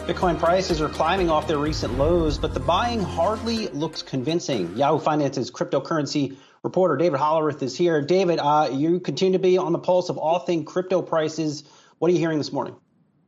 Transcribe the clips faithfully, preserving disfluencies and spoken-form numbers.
Bitcoin prices are climbing off their recent lows, but the buying hardly looks convincing. Yahoo Finance's cryptocurrency reporter David Hollerith is here. David, uh, you continue to be on the pulse of all things crypto prices. What are you hearing this morning?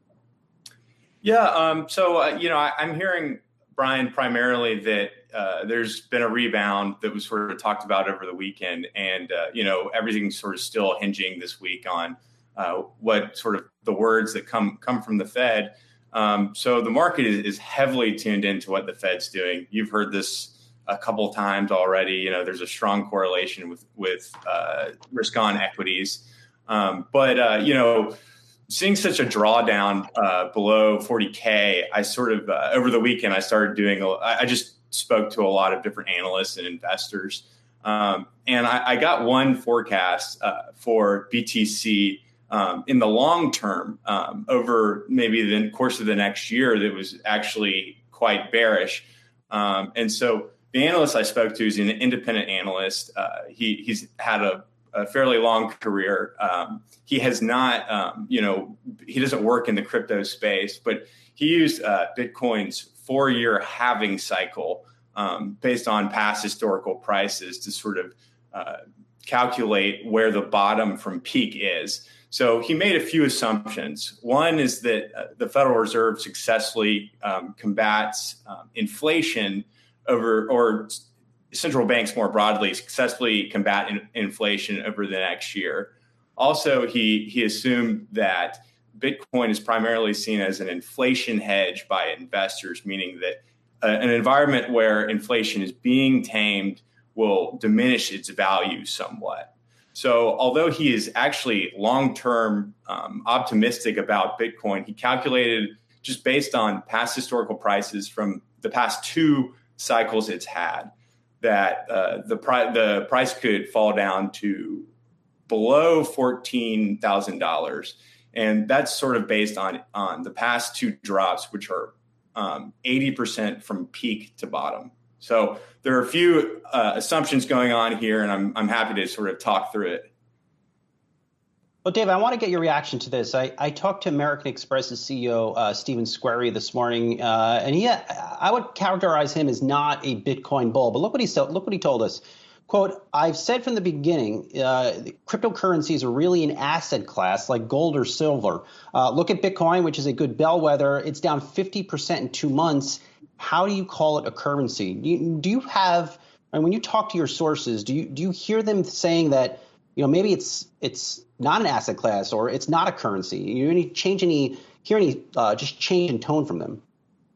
Yeah, um, so, uh, you know, I, I'm hearing, Brian, primarily that uh, there's been a rebound that was sort of talked about over the weekend. And, uh, you know, everything's sort of still hinging this week on uh, what sort of the words that come come from the Fed. Um, so the market is, is heavily tuned into what the Fed's doing. You've heard this a couple of times already. You know, there's a strong correlation with with uh, risk-on equities. Um, but, uh, you know, seeing such a drawdown uh, below forty K, I sort of, uh, over the weekend, I started doing, a, I just spoke to a lot of different analysts and investors. Um, and I, I got one forecast uh, for B T C um, in the long term, um, over maybe the course of the next year, that was actually quite bearish. Um, and so the analyst I spoke to is an independent analyst. Uh, he, he's had a a fairly long career. Um, he has not, um, you know, he doesn't work in the crypto space, but he used uh, Bitcoin's four-year halving cycle um, based on past historical prices to sort of uh, calculate where the bottom from peak is. So he made a few assumptions. One is that uh, the Federal Reserve successfully um, combats um, inflation over, or central banks more broadly successfully combat in, inflation over the next year. Also, he he assumed that Bitcoin is primarily seen as an inflation hedge by investors, meaning that uh, an environment where inflation is being tamed will diminish its value somewhat. So although he is actually long-term um, optimistic about Bitcoin, he calculated just based on past historical prices from the past two cycles it's had, that uh, the, pri- the price could fall down to below fourteen thousand dollars. And that's sort of based on, on the past two drops, which are um, eighty percent from peak to bottom. So there are a few uh, assumptions going on here, and I'm, I'm happy to sort of talk through it. Well, Dave, I want to get your reaction to this. I, I talked to American Express's C E O, uh, Stephen Squeri, this morning, uh, and he, I would characterize him as not a Bitcoin bull. But look what he said. Look what he told us. Quote, I've said from the beginning, uh, cryptocurrencies are really an asset class like gold or silver. Uh, look at Bitcoin, which is a good bellwether. It's down fifty percent in two months. How do you call it a currency? Do you, do you have, and when you talk to your sources, do you do you hear them saying that, you know, maybe it's it's not an asset class or it's not a currency? You any change any hear any uh, just change in tone from them?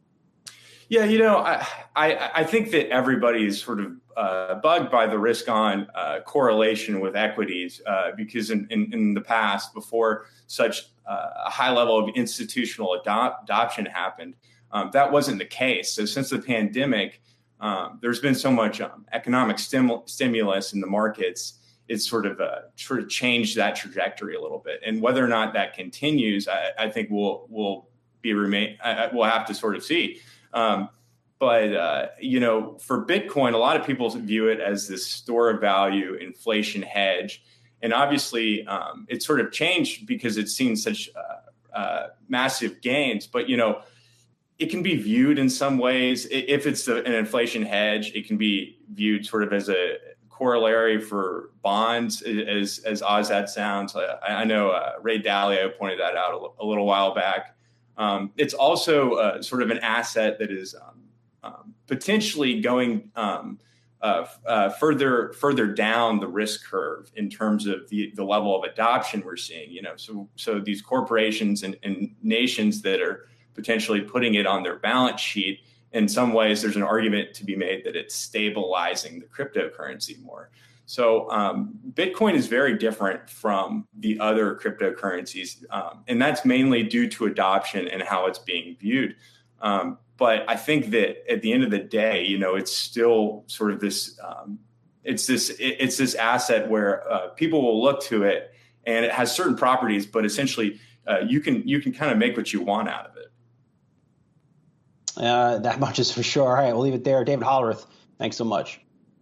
Yeah, you know, I I, I think that everybody is sort of uh, bugged by the risk on uh, correlation with equities uh, because in, in, in the past, before such uh, a high level of institutional adopt, adoption happened, um, that wasn't the case. So since the pandemic, um, there's been so much um, economic stimul- stimulus in the markets. It's sort of uh, sort of changed that trajectory a little bit, and whether or not that continues, I, I think we'll will be remain. I, we'll have to sort of see. Um, but uh, you know, for Bitcoin, a lot of people view it as this store of value, inflation hedge, and obviously um, it's sort of changed because it's seen such uh, uh, massive gains. But you know, it can be viewed in some ways. If it's a, an inflation hedge, it can be viewed sort of as a corollary for bonds, as as odd as that sounds. I, I know uh, Ray Dalio pointed that out a, a little while back. Um, it's also uh, sort of an asset that is um, um, potentially going um, uh, uh, further further down the risk curve in terms of the, the level of adoption we're seeing. You know, so so these corporations and, and nations that are potentially putting it on their balance sheet, in some ways, there's an argument to be made that it's stabilizing the cryptocurrency more. So um, Bitcoin is very different from the other cryptocurrencies, um, and that's mainly due to adoption and how it's being viewed. Um, but I think that at the end of the day, you know, it's still sort of this, um, it's this, it's this asset where uh, people will look to it, and it has certain properties, but essentially uh, you can you can kind of make what you want out of it. Uh, that much is for sure. All right, we'll leave it there. David Hollerith, thanks so much.